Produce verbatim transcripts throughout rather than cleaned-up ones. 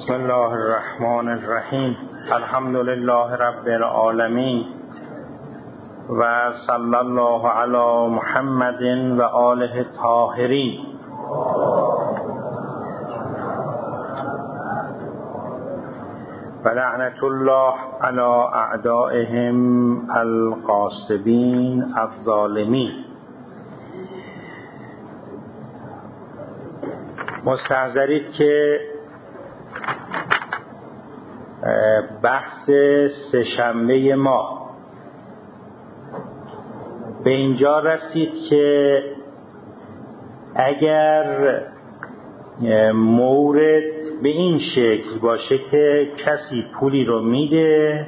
بسم الله الرحمن الرحیم. الحمد لله رب العالمین و صلی الله علی محمد و آله الطاهرین. و لعنت الله علی اعدائهم الغاصبین الظالمین. مستحضرید که بحث سه‌شنبه ما به اینجا رسید که اگر مورد به این شکل باشه که کسی پولی رو میده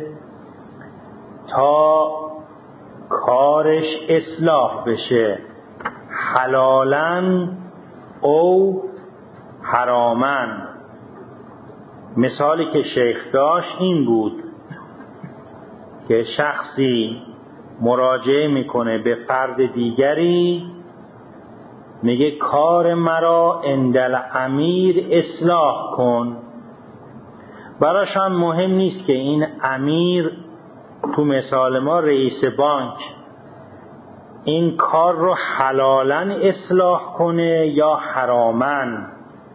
تا کارش اصلاح بشه، حلالاً او حراماً، مثالی که شیخ داشت این بود که شخصی مراجعه میکنه به فرد دیگری، میگه کار مرا عندل امیر اصلاح کن. براش هم مهم نیست که این امیر، تو مثال ما رئیس بانک، این کار رو حلالاً اصلاح کنه یا حراماً.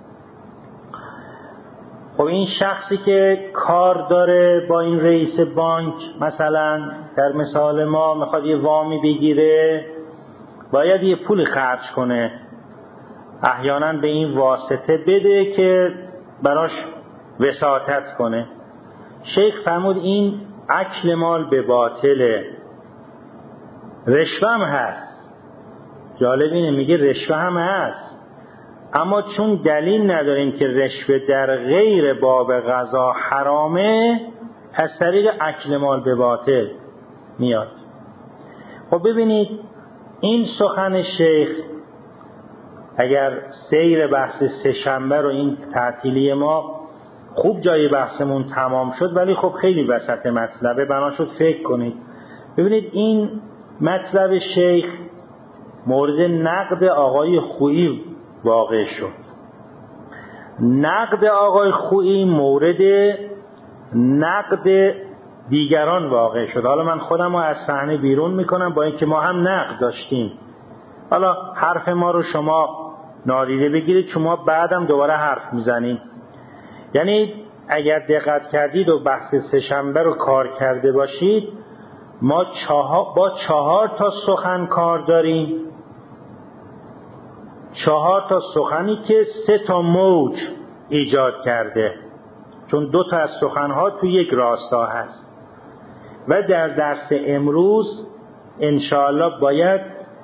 خب این شخصی که کار داره با این رئیس بانک، مثلا در مثال ما میخواد یه وامی بگیره، باید یه پول خرج کنه، احیانا به این واسطه بده که براش وساطت کنه. شیخ فرمود این اکل مال به باطله. رشوه هم هست، جالب اینه میگه رشوه هم هست، اما چون دلیل نداریم که رشوه در غیر باب قضا حرامه، از طریق اکل مال به باطل میاد. خب ببینید این سخن شیخ، اگر سیر بحث سه‌شنبه رو، این تعطیلی ما خوب جای بحثمون تمام شد، ولی خب خیلی وسط مطلبه، بنا شد فکر کنید. ببینید این مطلب شیخ مورد نقد آقای خویی واقع شد. نقد آقای خویی مورد نقد دیگران واقع شد. حالا من خودم رو از صحنه بیرون میکنم، با اینکه ما هم نقد داشتیم. حالا حرف ما رو شما نادیده بگیرید، شما بعدم دوباره حرف میزنید. یعنی اگر دقت کردید و بحث سه‌شنبه رو کار کرده باشید، ما چهار با چهار تا سخن کار داریم، چهار تا سخنی که سه تا موج ایجاد کرده، چون دو تا از سخنها تو یک راستا هست. و در درس امروز انشاءالله باید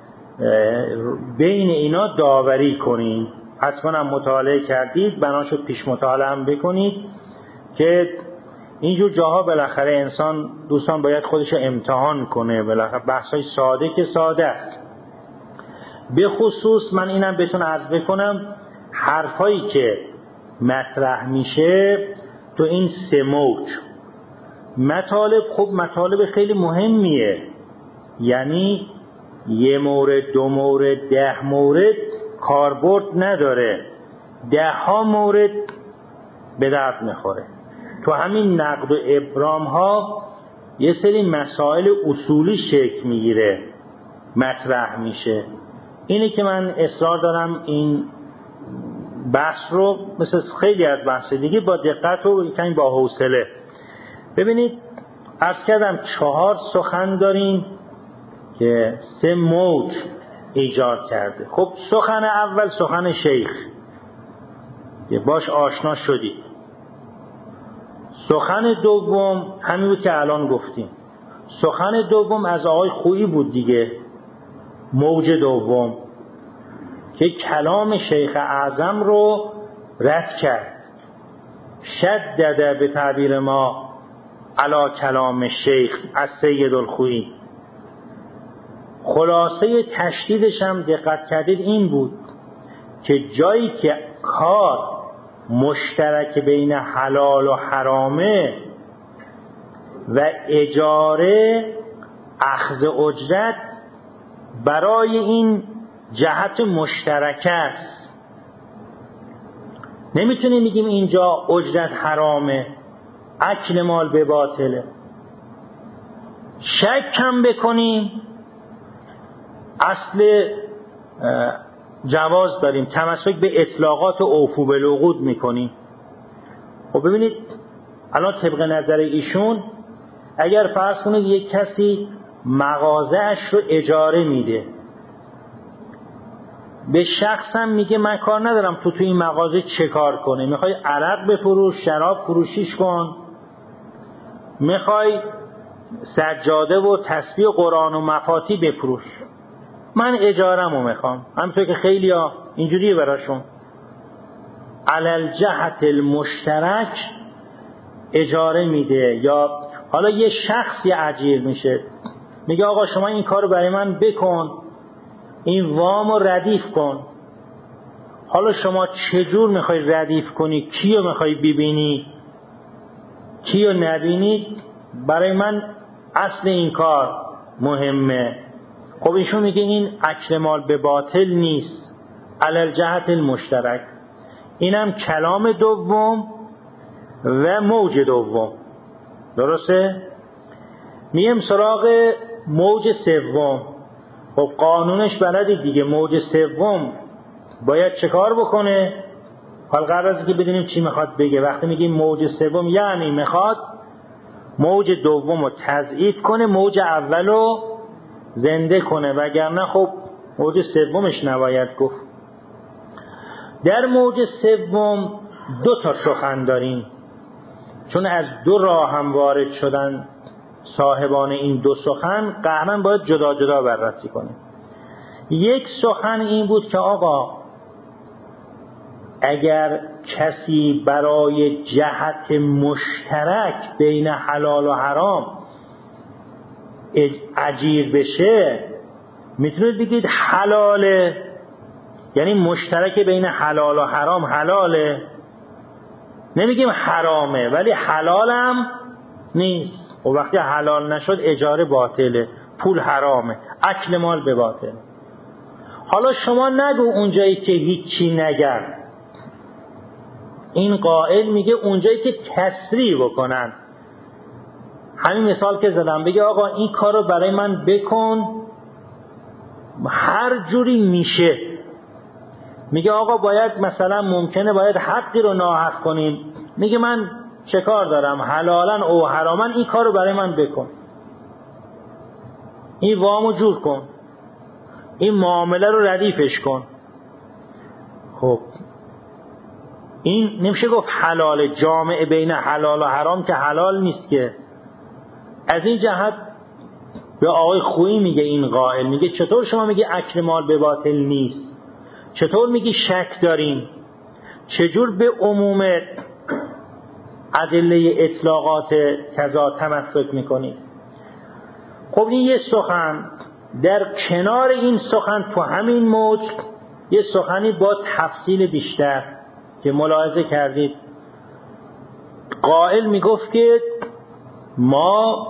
بین اینا داوری کنیم. حتما هم مطالعه کردید، بنا شد پیش مطالعه هم بکنید که اینجور جاها بالاخره انسان دوستان باید خودش امتحان کنه. بالاخره بحثای ساده که ساده است. به خصوص من اینم بهتون عرض بکنم، حرفایی که مطرح میشه تو این سه موج مطالب، خب مطالب خیلی مهمیه. یعنی یه مورد، دو مورد، ده مورد کاربرد نداره، ده ها مورد به درد میخوره. تو همین نقد و ابرام ها یه سری مسائل اصولی شکل میگیره، مطرح میشه. اینه که من اصرار دارم این بحث رو مثل خیلی از بحث دیگه با دقت و کمی با حوصله. ببینید عرض کردم چهار سخن داریم که سه موج ایجاد کرده. خب سخن اول سخن شیخ که باش آشنا شدید. سخن دوم همین بود که الان گفتیم. سخن دوم از آقای خویی بود دیگه، موج دوم، که کلام شیخ اعظم رو رد کرد، شدد به تعبیر ما علی کلام شیخ از سید الخویی. خلاصه تشدیدش هم دقت کردید این بود که جایی که کار مشترک بین حلال و حرامه و اجاره اخذ اجرت برای این جهت مشترک است، نمیتونیم بگیم اینجا اجرت حرامه، اکل مال به باطله. شک کم بکنیم اصل جواز داریم، تمسک به اطلاقات و اوفو بالعقود میکنیم. خب ببینید الان طبق نظر ایشون اگر فرض کنید یک کسی مغازه‌اش رو اجاره میده، به شخصم میگه من کار ندارم تو تو این مغازه چه کار کنه، میخوای عرق بفروش، شراب فروشیش کن، میخوای سجاده و تسبیح قرآن و مفاتی بفروش، من اجاره‌مو میخوام. همینطور که خیلی ها اینجوریه براشون، علل جهت المشترک اجاره میده. یا حالا یه شخصی اجیر میشه، میگه آقا شما این کارو برای من بکن، این وامو ردیف کن. حالا شما چجور میخوای ردیف کنی، کیو میخوای ببینی، کیو نبینی، برای من اصل این کار مهمه. خب ایشون میگه این اکل مال به باطل نیست، علل جهت المشترک. اینم کلام دوم و موج دوم. درسته؟ میم سراغ موج سوم. خب قانونش بلدید دیگه، موج سوم باید چه کار بکنه؟ حال قبل از اینکه بدونیم چی میخواد بگه، وقتی میگیم موج سوم یعنی میخواد موج دوم رو تضعیف کنه، موج اول رو زنده کنه، وگرنه خب موج سومش نباید گفت. در موج سوم دو تا سخن داریم، چون از دو راه هم وارد شدن صاحبان این دو سخن، قهرن باید جدا جدا بررسی کنیم. یک سخن این بود که آقا اگر کسی برای جهت مشترک بین حلال و حرام اجیر بشه، میتونید بگید حلاله، یعنی مشترک بین حلال و حرام حلاله، نمیگیم حرامه ولی حلالم نیست. و وقتی حلال نشد اجاره باطله، پول حرامه، اکل مال به باطل. حالا شما نگو اونجایی که هیچی نگن، این قائل میگه اونجایی که تسریع بکنن. همین مثال که زدم، بگه آقا این کارو برای من بکن، هر جوری میشه. میگه آقا باید مثلا ممکنه باید حقی رو ناحق کنیم، میگه من چه کار دارم، حلالا او حراما این کارو برای من بکن، این وامو جور کن، این معامله رو ردیفش کن. خب این نمیشه گفت حلال، جامع بین حلال و حرام که حلال نیست که. از این جهت به آقای خویی میگه این قائل، میگه چطور شما میگه اکل مال به باطل نیست، چطور میگی شک داریم، چجور به عموم ادله اطلاقات کذا تمسک میکنی؟ خب این یه سخن. در کنار این سخن تو همین موج یه سخنی با تفصیل بیشتر که ملاحظه کردید، قائل میگفت که ما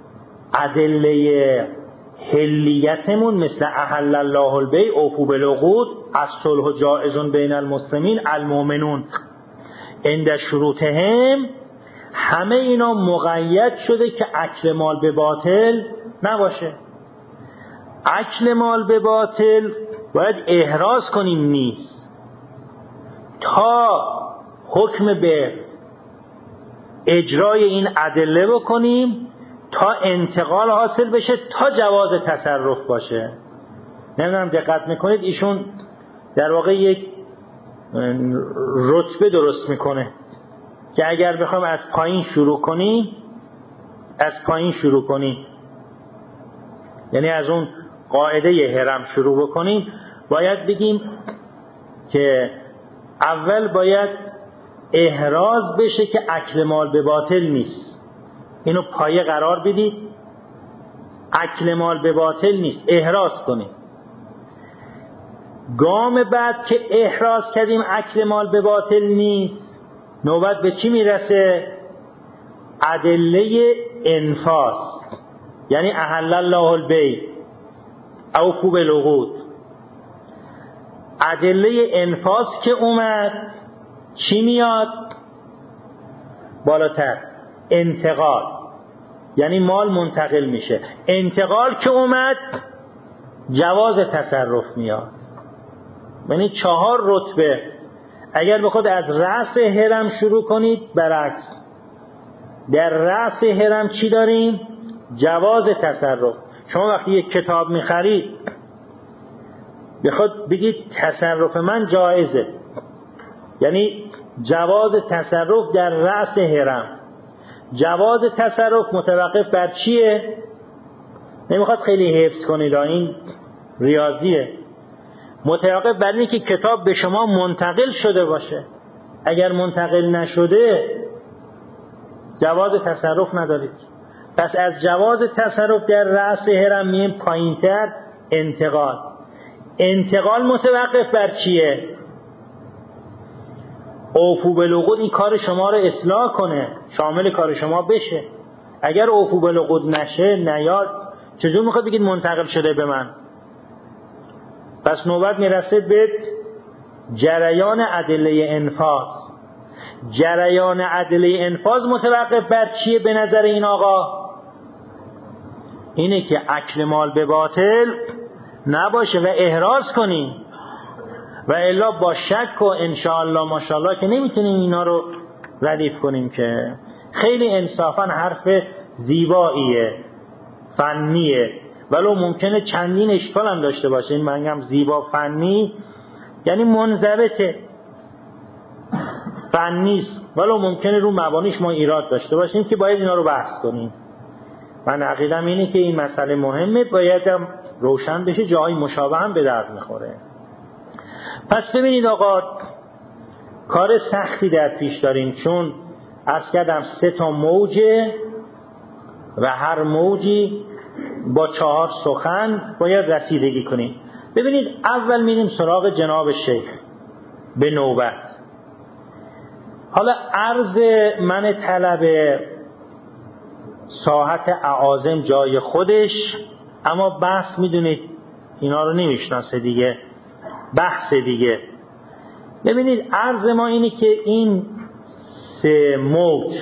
ادله حلیتمون مثل احل الله البیع اوفوا بالعقود، الصلح جائز بین المسلمین المؤمنون عند شروطهم، همه اینا مقید شده که اکل مال به باطل نباشه. اکل مال به باطل باید احراز کنیم نیست، تا حکم به اجرای این ادله بکنیم تا انتقال حاصل بشه، تا جواز تصرف باشه. نمیدونم دقت میکنید، ایشون در واقع یک رتبه درست میکنه که اگر بخوام از پایین شروع کنیم، از پایین شروع کنیم یعنی از اون قاعده حرم شروع بکنیم، باید بگیم که اول باید احراز بشه که اکل مال به باطل نیست. اینو پایه قرار بدید، اکل مال به باطل نیست، احراز کنیم. گام بعد که احراز کردیم اکل مال به باطل نیست، نوبت به چی میرسه؟ ادله انفاذ، یعنی احل الله البیع اوفوا بالعقود. ادله انفاذ که اومد، چی میاد بالاتر؟ انتقال، یعنی مال منتقل میشه. انتقال که اومد جواز تصرف میاد. یعنی چهار رتبه. اگر بخواد از رأس هرم شروع کنید برعکس، در رأس هرم چی داریم؟ جواز تصرف. شما وقتی یک کتاب میخرید بخواد بگید تصرف من جایزه، یعنی جواز تصرف در رأس هرم. جواز تصرف متوقف بر چیه؟ نمیخواد خیلی حفظ کنید، این ریاضیه. متوقف بر اینه که کتاب به شما منتقل شده باشه. اگر منتقل نشده جواز تصرف ندارید. پس از جواز تصرف در رأس هرم میم پایینتر انتقال. انتقال متوقف بر چیه؟ اوفو بالعقود، این کار شما رو اصلاح کنه، شامل کار شما بشه. اگر اوفو بالعقود نشه، نیاد، چجور میخواد بگید منتقل شده به من؟ پس نوبت میرسه به جریان ادله انفاذ. جریان ادله انفاذ متوقف بر چیه به نظر این آقا؟ اینه که اکل مال به باطل نباشه و احراز کنیم، و الا با شک و انشاءالله ماشاءالله که نمیتونیم اینا رو ردیف کنیم. که خیلی انصافا حرف زیباییه، فنیه، ولو ممکنه چندین اشکال هم داشته باشه. این من میگم زیبا فنی یعنی منضبطه، فنیست، ولو ممکنه رو مبانیش ما ایراد داشته باشیم که باید اینا رو بحث کنیم. من عقیدم اینه که این مسئله مهمه، باید هم روشن بشه، جاهای مشابه هم به درد میخوره. پس ببینید آقا، کار سختی در پیش داریم، چون عرض کردم سه تا موجه و هر موجی با چهار سخن باید رسیدگی کنیم. ببینید اول میریم سراغ جناب شیخ به نوبت. حالا عرض من طلب ساحت اعاظم جای خودش، اما بحث میدونید اینا رو نمیشناسه دیگه، بحث دیگه. ببینید عرض ما اینه که این سه موج،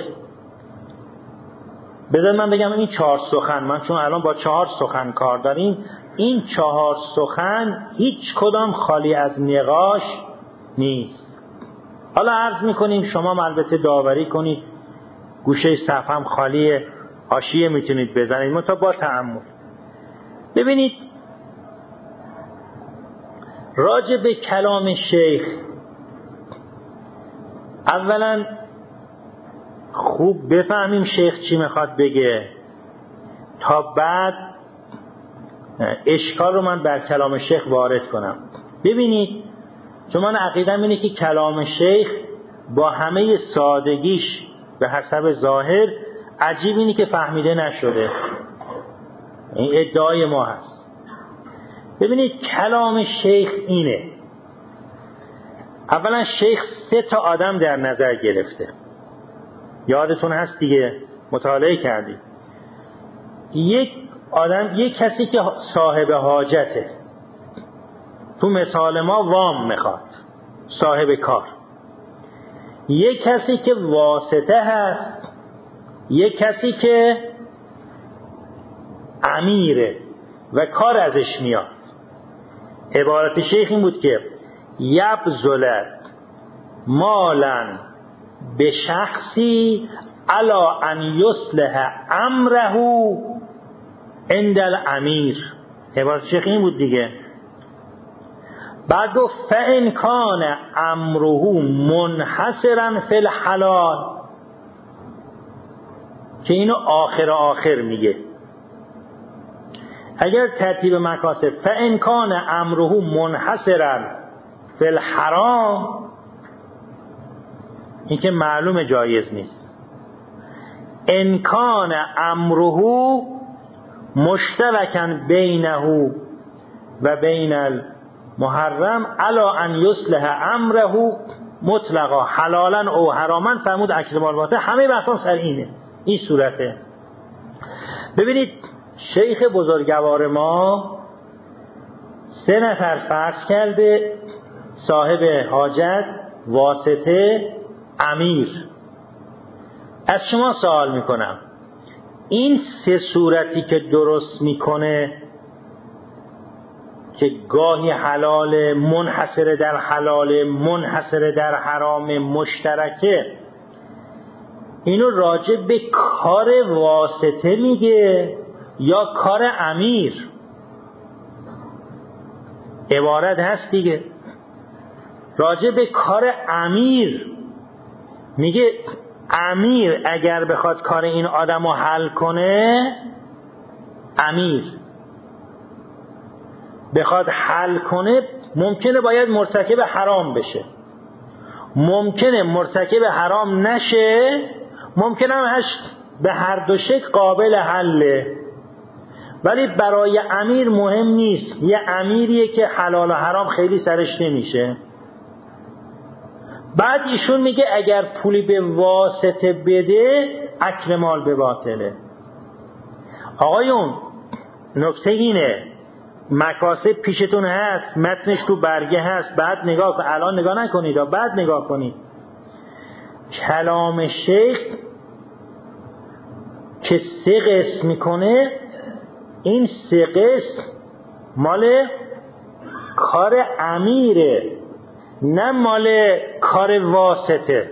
بذار من بگم این چهار سخن، من چون الان با چهار سخن کار داریم، این چهار سخن هیچ کدام خالی از نقاش نیست. حالا عرض میکنیم، شما البته داوری کنید، گوشه صفحه هم خالیه، حاشیه میتونید بزنید، متا با تأمل. ببینید راجع به کلام شیخ، اولا خوب بفهمیم شیخ چی میخواد بگه، تا بعد اشکال رو من بر کلام شیخ وارد کنم. ببینید، چون من عقیدم اینه که کلام شیخ با همه سادگیش به حسب ظاهر عجیب اینه که فهمیده نشده، این ادعای ما هست. ببینید کلام شیخ اینه، اولا شیخ سه تا آدم در نظر گرفته، یادتون هست دیگه، مطالعه کردید. یک آدم، یک کسی که صاحب حاجته، تو مثال ما وام میخواد، صاحب کار. یک کسی که واسطه هست، یک کسی که امیره و کار ازش میاد. عبارت شیخ این بود که یبذلت مالا به شخصی علا ان یصلح امره عند الامیر. عبارت شیخ این بود دیگه. بعد گفت فان کان امره منحصرا فی الحلال، که اینو آخر آخر میگه. اگر ترتیب مکاسب فان کان امره منحصرا فی الحرام، این که معلوم جایز نیست. ان کان امره مشترکا بینه و بین المحرم علا ان یصلح امره مطلقا حلالا او حراما، فرمود اکل مال باطل. همه بحثان سر اینه، این صورته. ببینید شیخ بزرگوار ما سه نفر فرض کرده صاحب حاجت، واسطه، امیر. از شما سوال میکنم این سه صورتی که درست میکنه که گاهی حلال، منحصر در حلال، منحصر در حرام، مشترکه، اینو راجع به کار واسطه میگه یا کار امیر؟ عبارت هست دیگه، راجع به کار امیر میگه. امیر اگر بخواد کار این آدم رو حل کنه، امیر بخواد حل کنه، ممکنه باید مرتکب حرام بشه، ممکنه مرتکب حرام نشه، ممکنه همش به هر دو شکل قابل حله. ولی برای امیر مهم نیست، یه امیریه که حلال و حرام خیلی سرش نمیشه. بعد ایشون میگه اگر پولی به واسطه بده، اکل مال به باطله. آقایون نکته اینه، مکاسب پیشتون هست، متنش تو برگه هست، بعد نگاه کن، الان نگاه نکنید، بعد نگاه کنید. کلام شیخ که سه قسم میکنه، این سه قسم مال کار امیره، نه مال کار واسطه.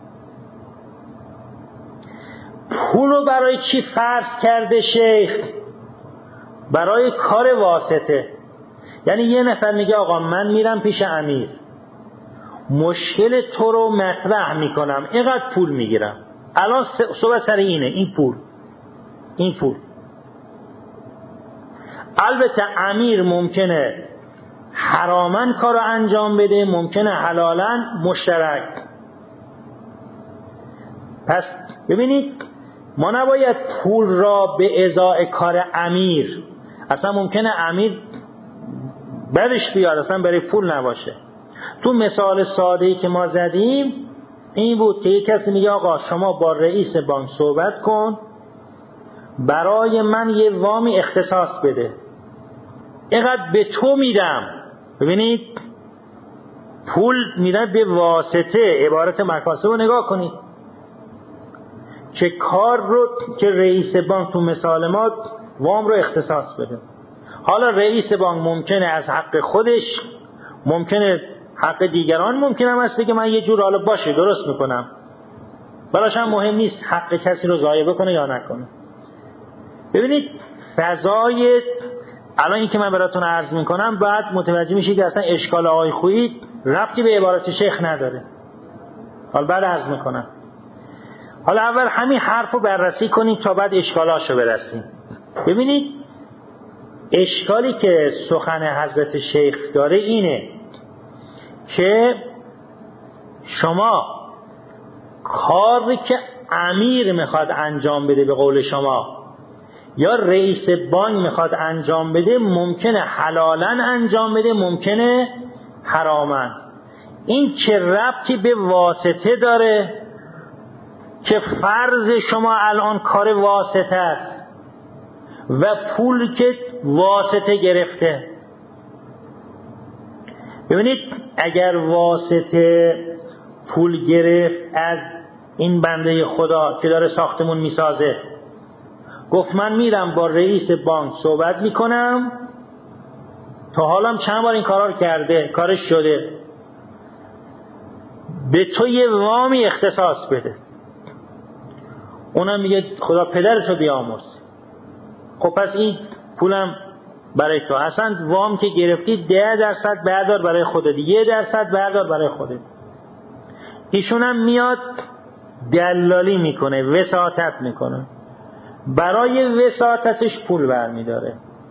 پولو برای چی فرض کرده شیخ؟ برای کار واسطه. یعنی یه نفر میگه آقا من میرم پیش امیر، مشکل تو رو مطرح میکنم، اینقدر پول میگیرم، الان صحبت سر اینه، این پول این پول البته امیر ممکنه حرامن کار رو انجام بده، ممکنه حلالن، مشترک. پس ببینید ما نباید پول را به ازای کار امیر، اصلا ممکنه امیر برش بیاد، اصلا برای پول نباشه. تو مثال ساده‌ای که ما زدیم این بود که یک کسی میگه آقا شما با رئیس بانک صحبت کن، برای من یه وامی اختصاص بده، اینقدر به تو میدم. ببینید پول میره به واسطه، عبارت مکاسب رو نگاه کنید که کار رو که رئیس بانک تو مثال ما وام رو اختصاص بده. حالا رئیس بانک ممکنه از حق خودش، ممکنه حق دیگران، ممکنه هم هست بگه من یه جور حالا باشه درست میکنم، براش هم مهم نیست حق کسی رو ضایع بکنه یا نکنه. ببینید فضای الان این که من براتون عرض میکنم بعد متوجه میشه که اصلا اشکال آقای خویی ربطی به عبارت شیخ نداره. حالا بعد عرض میکنم. حالا اول همین حرف رو بررسی کنید تا بعد اشکالاشو برسیم. ببینید اشکالی که سخن حضرت شیخ داره اینه که شما کاری که امیر میخواد انجام بده به قول شما یا رئیس بانک میخواد انجام بده، ممکنه حلالن انجام بده، ممکنه حرامن. این چه ربطی به واسطه داره که فرض شما الان کار واسطه است و پول که واسطه گرفته؟ ببینید اگر واسطه پول گرفت از این بنده خدا که داره ساختمون میسازه، گفت من میرم با رئیس بانک صحبت میکنم، تا حالا چند بار این کارا رو کرده، کارش شده، به تو یه وامی اختصاص بده. اونم میگه خدا پدرتو بیامرز. خب پس این پولم برای تو، اصلا وام که گرفتی ده درصد بردار برای خودت، یه درصد بردار برای خودت. ایشون هم میاد دلالی میکنه، وساطت میکنه، برای وساطتش پول برمیداره.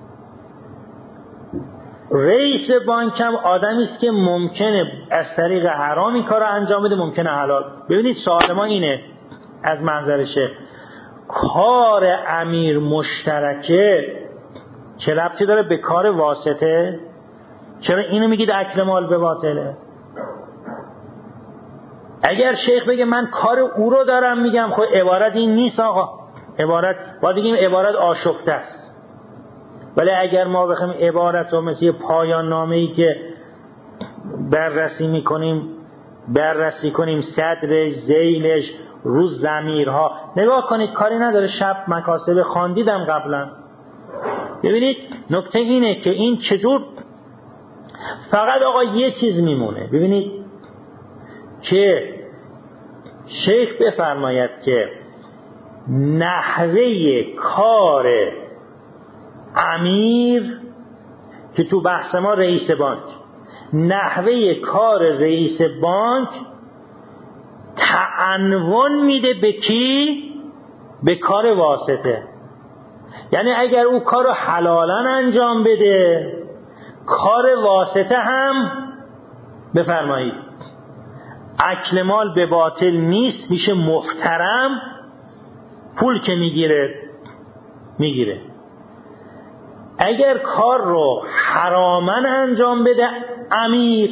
رئیس بانک هم آدمی است که ممکنه از طریق حرام این کارو انجام بده، ممکنه حلال. ببینید سوال ما اینه از منظر شیخ، کار امیر مشترکه چه ربطی داره به کار واسطه؟ چرا اینو میگید اکل مال به باطله؟ اگر شیخ بگه من کار او رو دارم میگم، خب عبارت این نیست آقا، عبارت باید بگیم عبارت آشفته است. ولی اگر ما بخوایم عبارت رو مثل پایان نامه‌ای که بررسی میکنیم بررسی کنیم صدرش، ذیلش، رو ضمیرها. نگاه کنید کاری نداره شب مکاسب خواندیدم قبلا. ببینید نکته اینه که این چجور فقط آقا یه چیز میمونه. ببینید که شیخ بفرماید که نحوه کار امیر که تو بحث ما رئیس بانک، نحوه کار رئیس بانک تعنون میده به کی؟ به کار واسطه. یعنی اگر او کارو حلالا انجام بده، کار واسطه هم بفرمایید اکل مال به باطل نیست، میشه محترم، پول که میگیره میگیره. اگر کار رو حراما انجام بده امیر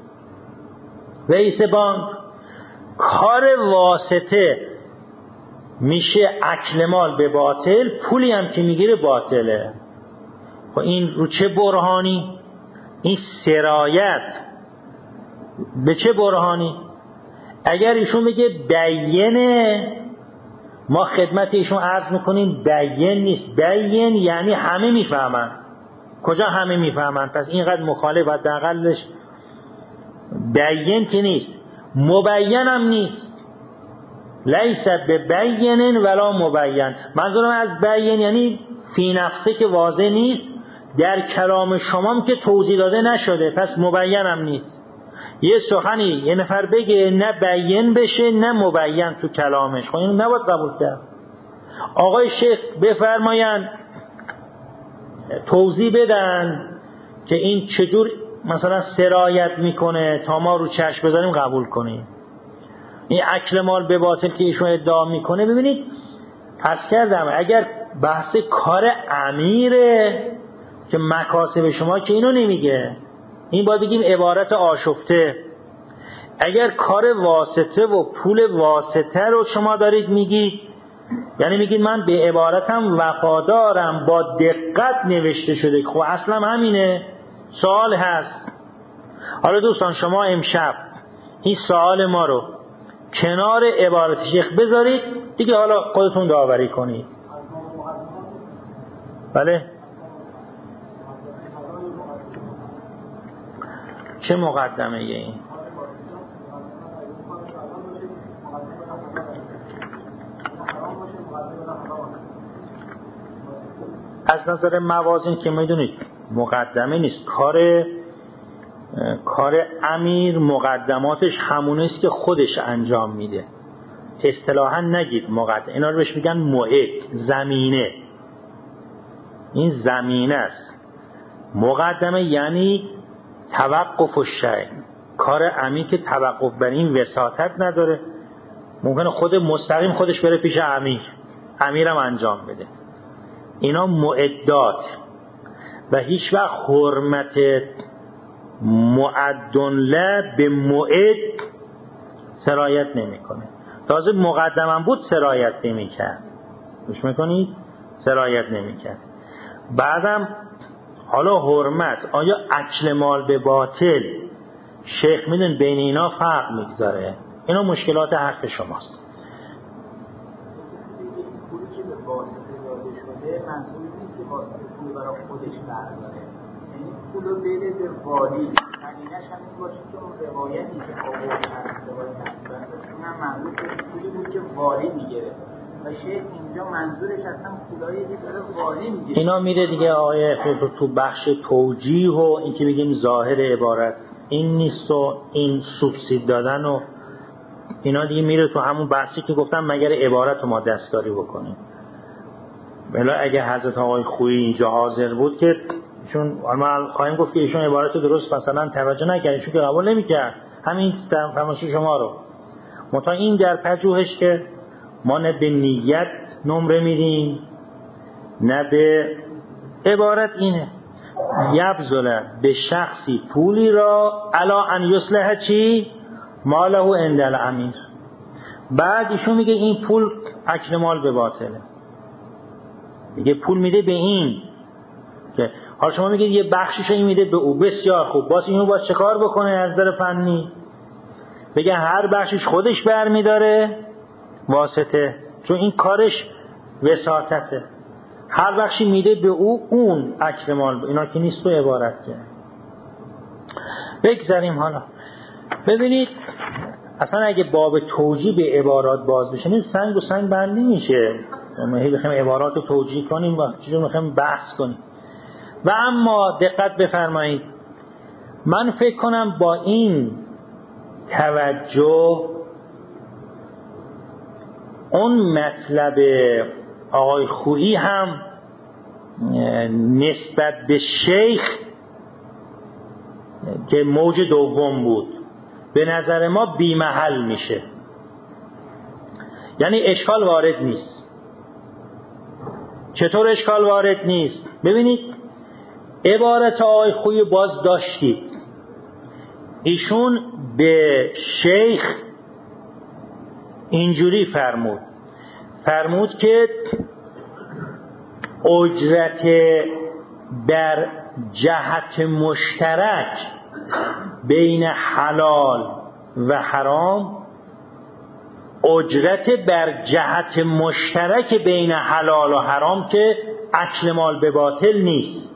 رئیس بانک، کار واسطه میشه اکل مال به باطل، پولی هم که میگیره باطله. خب این رو چه برهانی؟ این سرایت به چه برهانی؟ اگر ایشون بگه بینه، ما خدمت ایشون عرض میکنیم بین نیست. بین یعنی همه میفهمن. کجا همه میفهمن؟ پس اینقدر مخالف حداقلش بین که نیست، مبین هم نیست. لیس به بین ولا مبین. منظورم از بین یعنی فی نفسه که واضح نیست، در کلام شما که توضیح داده نشده، پس مبین هم نیست. یه سخنی یه نفر بگه نه بین بشه نه مبین تو کلامش، خب اینو نباید قبول کرد. آقای شیخ بفرمایند توضیح بدن که این چجور مثلا سرایت میکنه تا ما رو چشم بذاریم قبول کنیم. این اکل مال به باطل که ایشون ادعا میکنه، ببینید عرض کردم اگر بحث کار امیره که مکاسب شما که اینو نمیگه، این باید بگیم عبارت آشفته. اگر کار واسطه و پول واسطه رو شما دارید میگید، یعنی میگید من به عبارتم وفادارم، با دقت نوشته شده، خب اصلا همینه. سوال هست. حالا دوستان شما امشب این سوال ما رو کنار عبارت شیخ بذارید دیگه، حالا خودتون داوری کنید. بله چه مقدمه یه این؟ از نظر موازین که میدونید مقدمه نیست. کار کار امیر مقدماتش همونیست که خودش انجام میده. اصطلاحا نگید مقدمه، اینا رو بهش میگن موعد، زمینه. این زمینه است. مقدمه یعنی توقف الشیء. کار امیر که توقف بر این وساطت نداره، ممکنه خود مستقیم خودش بره پیش امیر، امیرم انجام بده. اینا معدات و هیچ وقت حرمت معدن له به موعد سرایت نمیکنه. تازه مقدمم بود سرایت نمیکرد. گوش میکنید؟ سرایت نمیکرد. بعدم حالا حرمت، آیا اکل مال به باطل، شیخ میدون بین اینا فرق میگذاره. اینا مشکلات حق شماست. پولی که به واسطه داده شده منظور نیست که واسطه پول برای خودش برداره، یعنی پول رو بده به والی. معنیش همین باشه که اون روایتی که آورد هست روایت هست اونم منظور که پولی بود که والی میگیره و شیخ اینجا منظورش اصلا پولایی که داره والی میگیره. اینا میره دیگه آیه تو تو بخش توجیه و این که بگیم ظاهر عبارت این نیست و این سوبسید دادن و اینا دیگه میره تو همون بحثی که گفتم مگر عبارت رو ما دستکاری بکنیم. بلا اگه حضرت آقای خویی اینجا حاضر بود که چون ما خواهیم گفت که ایشون عبارت رو درست مثلا توجه نکرد، چون که قبول نمیکرد همین فرمایش شما رو. متا این در پژوهش که ما نه به نیت نمره میدیم نه به عبارت اینه یبذل به شخصی پولی را الا ان یصلح چی ماله عند الامیر. بعد ایشون میگه این پول اکل مال به باطله، میگه پول میده به این که حالا شما میگید یه بخشیشو این میده به او، بسیار خوب، باز اینو باید چه کار بکنه از نظر فنی؟ بگه هر بخشش خودش برمیداره واسطه، چون این کارش وساطته، هر بخشی میده به او اون اکل مال. اینا که نیست تو عبارت که بگذاریم. حالا ببینید اصلا اگه باب توجیه به عبارات باز بشه نه سنگ و سنگ بندی میشه، ما هی بخوایم عبارات رو توجیه کنیم و چیزی میخوایم بحث کنیم. و اما دقت بفرمایید، من فکر کنم با این توجه اون مطلب آقای خویی هم نسبت به شیخ که موج دوم بود به نظر ما بی محل میشه، یعنی اشکال وارد نیست. چطور اشکال وارد نیست؟ ببینید عبارت آقای خویی باز داشتید، ایشون به شیخ اینجوری فرمود فرمود که اجرت بر جهت مشترک بین حلال و حرام، اجرت بر جهت مشترک بین حلال و حرام که اکل مال به باطل نیست.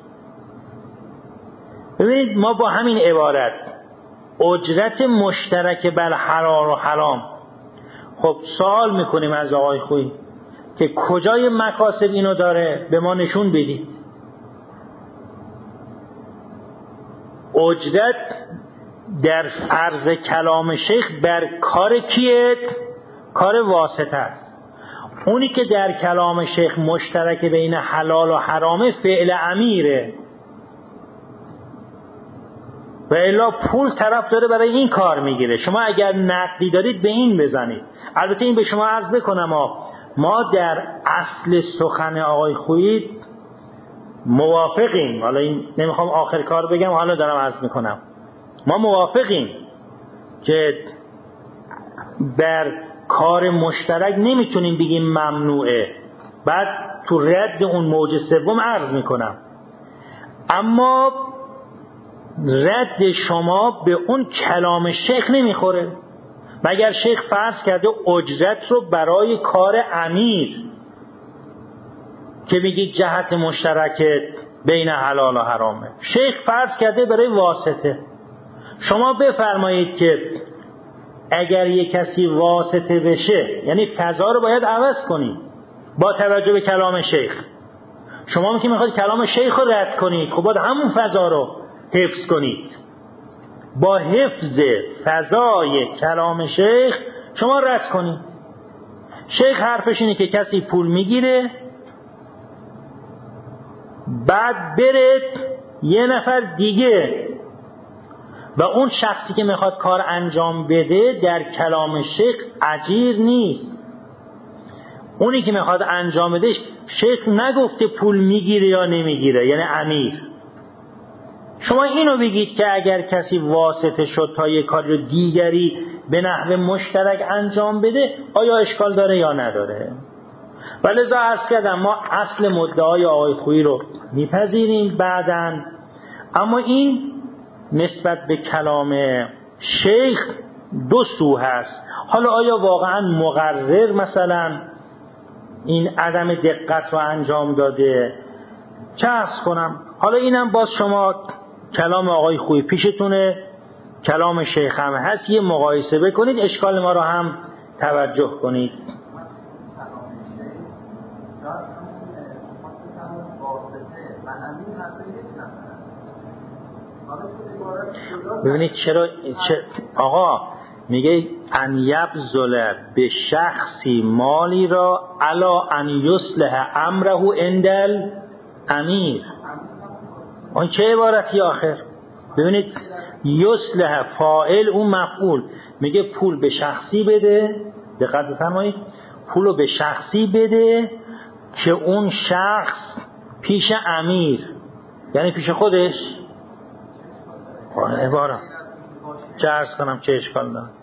ببینید ما با همین عبارت اجرت مشترک بر حلال و حرام، خب سوال میکنیم از آقای خویی که کجای مکاسب اینو داره به ما نشون بدید. اجرت در عرض کلام شیخ بر کار کیه؟ کار واسطه است. اونی که در کلام شیخ مشترک بین حلال و حرامه فعل امیره، و الا پول طرف داره برای این کار میگیره. شما اگر نقدی دارید به این بزنید. البته این به شما عرض بکنم ما در اصل سخن آقای خویی موافقیم. حالا این نمیخوام آخر کار بگم، حالا دارم عرض میکنم ما موافقیم که بر کار مشترک نمیتونیم بگیم ممنوعه. بعد تو رد اون موج سوم عرض میکنم، اما رد شما به اون کلام شیخ نمیخوره. مگر شیخ فرض کرده اجرت رو برای کار امیر که میگی جهت مشترک بین حلال و حرامه، شیخ فرض کرده برای واسطه. شما بفرمایید که اگر یک کسی واسطه بشه یعنی فضا رو باید عوض کنید با توجه به کلام شیخ. شما که میخواید کلام شیخ رو رد کنید، خب باید همون فضا رو حفظ کنید. با حفظ فضای کلام شیخ شما رد کنید. شیخ حرفش اینه که کسی پول میگیره، بعد بره یه نفر دیگه و اون شخصی که میخواد کار انجام بده در کلام شیخ اجیر نیست. اونی که میخواد انجام بده شیخ نگفته پول میگیره یا نمیگیره، یعنی امیر. شما اینو بگید که اگر کسی واسطه شد تا یک کار دیگری به نحو مشترک انجام بده آیا اشکال داره یا نداره. ولذا عرض کردم ما اصل مدعای آقای خویی رو میپذیریم بعداً، اما این نسبت به کلام شیخ دو سو هست. حالا آیا واقعاً مقرر مثلا این عدم دقت رو انجام داده؟ چه عرض کنم، حالا اینم باز شما کلام آقای خویی پیشتونه، کلام شیخ هم هست، یه مقایسه بکنید، اشکال ما رو هم توجه کنید. ببینید چرا چه... آقا میگه ان یبذل به شخصی مالی را علا ان یصلح امره عند امیر. اون چه عبارتی آخر؟ ببینید یصلح فاعل اون مفعول، میگه پول به شخصی بده، دقت بفرمایید، پولو به شخصی بده که اون شخص پیش امیر، یعنی پیش خودش. عبارت چه عرض کنم چه اشکال داره؟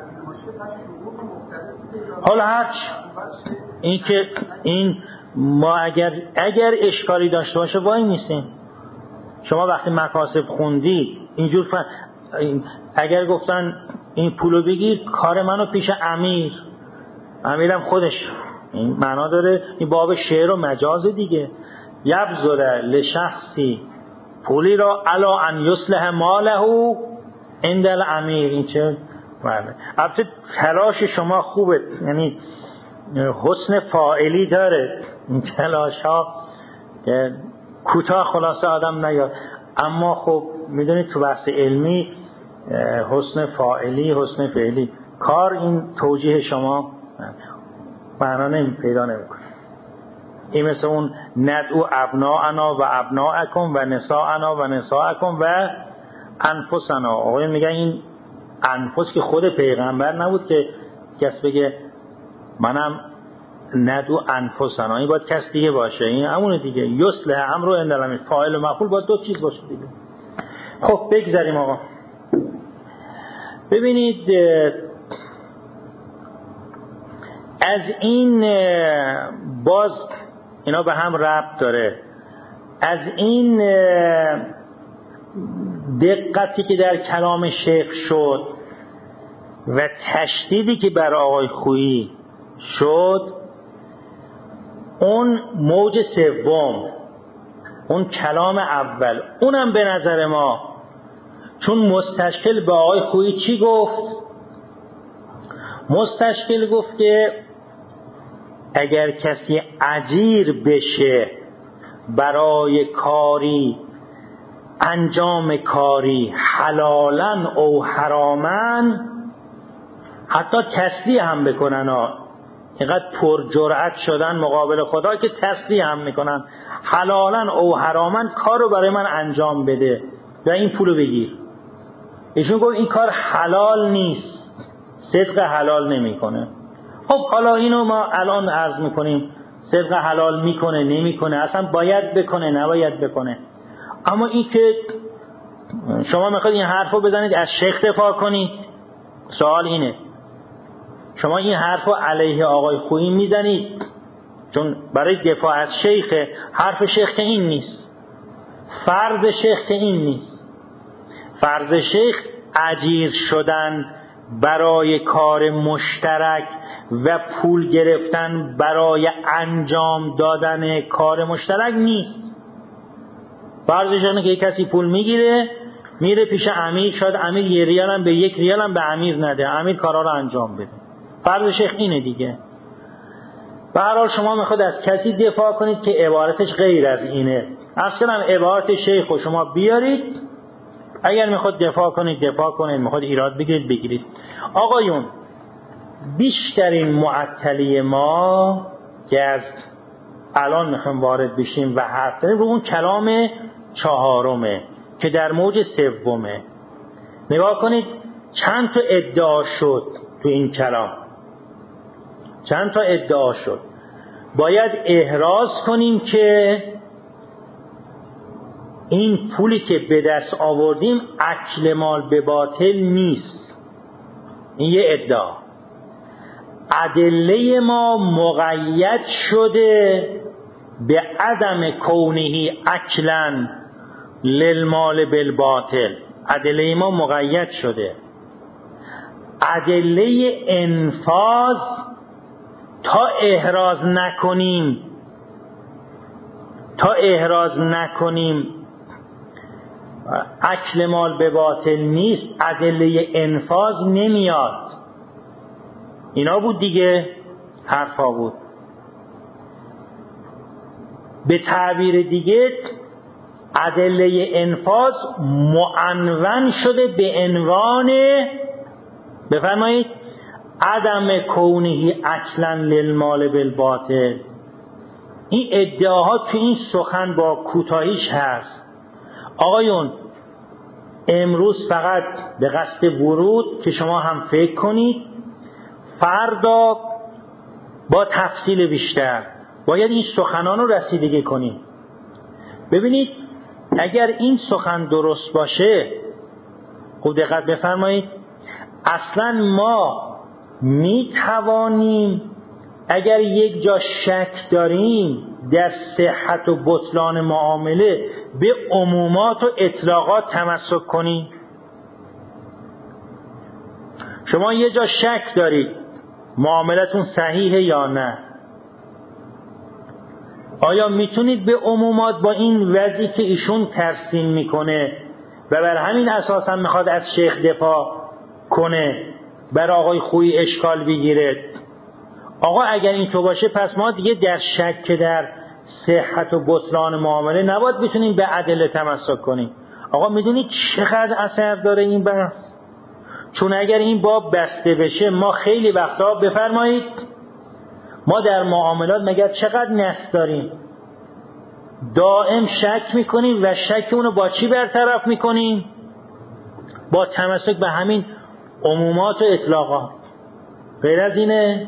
حالا هرچ این که این ما اگر اگر اشکالی داشته باشه وای میسیم. شما وقتی مکاسب خوندید اینجور فن... اگر گفتن این پولو بگیر کار منو پیش امیر، امیرم خودش این معنا داره. این باب شعر و مجاز دیگه. یبذل لشخصی پولی را علا ان یصلح ماله عند الامیر. این چه معنی؟ البته تلاش شما خوبه، یعنی حسن فاعلی داره این تلاش ها که کوتاه خلاصه آدم نیاد، اما خب میدونید تو بحث علمی حسن فاعلی حسن فعلی کار این توجیه شما معنا نمی پیدا نمیکنه. این مثل اون ندعو ابناءنا و ابناءکم و نساءنا و نساءکم و انفسنا. آقای میگن این انفس که خود پیغمبر نبود که کس بگه منم ندعو انفسنا، این باید کس دیگه باشه. این همونه دیگه، یصلح امر اندلم فاعل و مفعول باید دو چیز باشه دیگه. خب بگذاریم آقا. ببینید از این باز اینا به هم ربط داره. از این دقتی که در کلام شیخ شد و تشدیدی که بر آقای خویی شد، اون موج سوم، اون کلام اول، اونم به نظر ما چون مستشکل به آقای خویی چی گفت؟ مستشکل گفت که اگر کسی اجیر بشه برای کاری، انجام کاری حلالا او حراما، حتی تسلیح هم بکنن ها، اینقدر پر جرأت شدن مقابل خدا که تسلیح هم میکنن، حلالا او حراما کارو برای من انجام بده و این پولو بگیر. ایشون گفت این کار حلال نیست، صدق حلال نمیکنه. خب حالا اینو ما الان عرض میکنیم، صدق حلال میکنه نمیکنه، اصلا باید بکنه نباید بکنه. اما این که شما میخواید این حرفو بزنید از شیخ دفاع کنید، سوال اینه شما این حرفو علیه آقای خویی میزنید چون برای دفاع از شیخ، حرف شیخ که این نیست، فرض شیخ که این نیست. فرض شیخ اجیر شدن برای کار مشترک و پول گرفتن برای انجام دادن کار مشترک نیست. فرضش اینه که یک کسی پول میگیره میره پیش امیر، شاید امیر یه ریال هم به یک ریال هم به امیر نده، امیر کارا رو انجام بده. فرض شیخ اینه دیگه. به هر حال شما میخواد از کسی دفاع کنید که عبارتش غیر از اینه، اصلا عبارت شیخ رو شما بیارید، اگر میخواد دفاع کنید دفاع کنید، میخواد ایراد بگیرید بگیرید. آقایون بیشترین معطلی ما که از الان میخوایم وارد بشیم و حرف بزنیم رو اون کلام چهارمه که در موج سومه. نگاه کنید چند تا ادعا شد تو این کلام، چند تا ادعا شد. باید احراز کنیم که این پولی که به دست آوردیم اکل مال به باطل نیست. این یه ادعا. ادله ما مقید شده به عدم کونهی اکلا للمال بالباطل. ادله ما مقید شده. ادله انفاذ تا احراز نکنیم تا احراز نکنیم اکل مال به باطل نیست، ادله انفاذ نمیاد. اینا بود دیگه، حرفا بود. به تعبیر دیگه ادله انفاذ معنون شده به عنوان، بفرمایید، عدم کونهی اکلا للمال بالباطل. این ادعاها تو این سخن با کوتاهیش هست. آقایون امروز فقط به قصد ورود که شما هم فکر کنید، فردا با تفصیل بیشتر باید این سخنان رو رسیدگی کنید. ببینید اگر این سخن درست باشه، خوب دقت بفرمایید، اصلا ما می توانیم اگر یک جا شک داریم در صحت و بطلان معامله به عمومات و اطلاقات تمسک کنیم. شما یه جا شک دارید معاملتون صحیحه یا نه، آیا میتونید به عمومات با این وضعی که ایشون ترسیم میکنه و بر همین اساس هم میخواد از شیخ دفاع کنه بر آقای خویی اشکال بگیره؟ آقا اگر این تو باشه پس ما دیگه در شک در صحت و بطلان معامله نباید بتونیم به ادله تمسک کنیم. آقا میدونید چقدر اثر داره این بحث؟ چون اگر این باب بسته بشه ما خیلی وقتا، بفرمایید، ما در معاملات مگر چقدر نص داریم، دائم شک میکنیم و شک اونو با چی برطرف میکنیم؟ با تمسک به همین عمومات و اطلاقات. غیر از اینه؟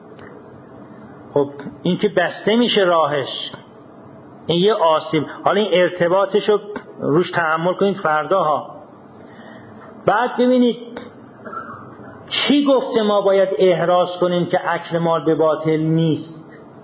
خب این که بسته میشه راهش، این یه آسیب. حالا این ارتباطشو روش تحمل کنید فردا ها. بعد ببینید چی گفته ما باید احراز کنیم که اکل مال به باطل نیست.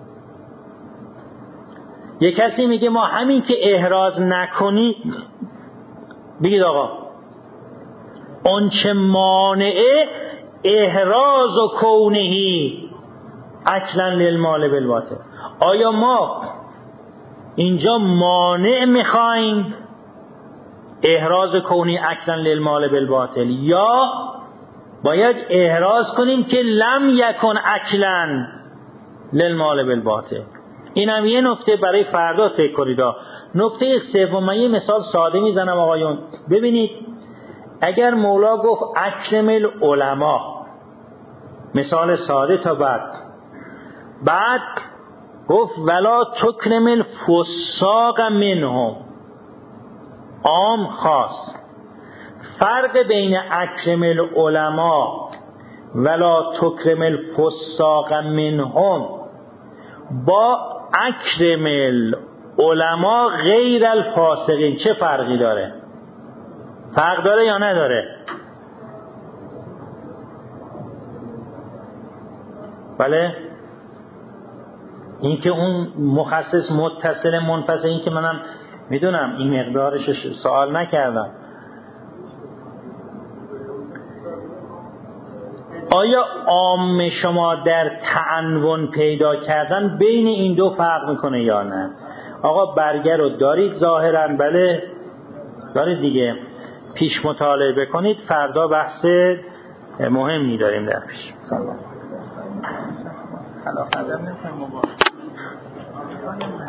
یه کسی میگه ما همین که احراز نکنید، بگید آقا اون چه مانعه احراز و کونهی اکلا للمال بالباطل. آیا ما اینجا مانع میخوایم احراز کونی اکلا للمال بالباطل، یا باید احراز کنیم که لم یکن اکلا للمال بالباطل؟ این هم یه نکته برای فردا فکر کنید. نکته سوم، من یه مثال ساده میزنم آقایون. ببینید اگر مولا گفت اکرم العلماء، مثال ساده تا بعد بعد گفت ولا تکرم الفساق منهم، عام خاص. فرق بین اکرم العلماء ولا تکرم الفساق منهم با اکرم العلماء غیر الفاسقین چه فرقی داره؟ فرق داره یا نداره؟ بله؟ این که اون مخصص متصل منفصل، این که منم میدونم این مقدارش سوال نکردم. آیا عام شما در تعنون پیدا کردن بین این دو فرق میکنه یا نه؟ آقا برگر رو دارید ظاهرا، بله دارید دیگه، پیش مطالعه بکنید، فردا بحث مهمی داریم در پیش. سلام.